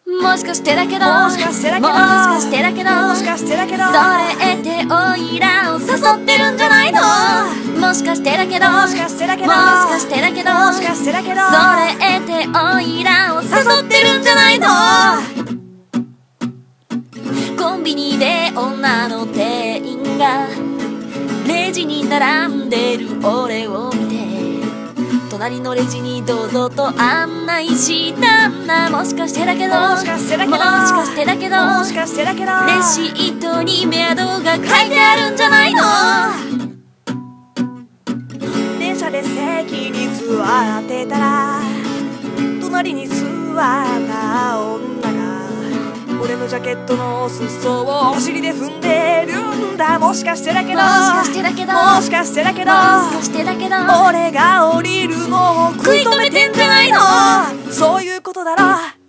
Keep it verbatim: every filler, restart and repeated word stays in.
もしかしてだけどもしかしてだけどもしかしてだけどもしかしてだけどそれっておいらを誘ってるんじゃないの。もしかしてだけどもしかしてだけどもしかしてだけどもしかしてだけどそれっておいらを誘ってるんじゃないの。コンビニで女の店員がレジに並んでる俺を見て隣のレジにどうぞと案内したんだ。もしかしてだけどもしかしてだけどもしかしてだけどもしかしてだけどレシートにメアドが書いてあるんじゃないの。 電車で席に座ってたら隣に座った女が俺のジャケットの裾をお尻で踏んでるんだ。もしかしてだけどもしかしてだけどもしかしてだけどもしかしてだけど俺が降りるのを食い止めてんじゃないの。そういうことだろ。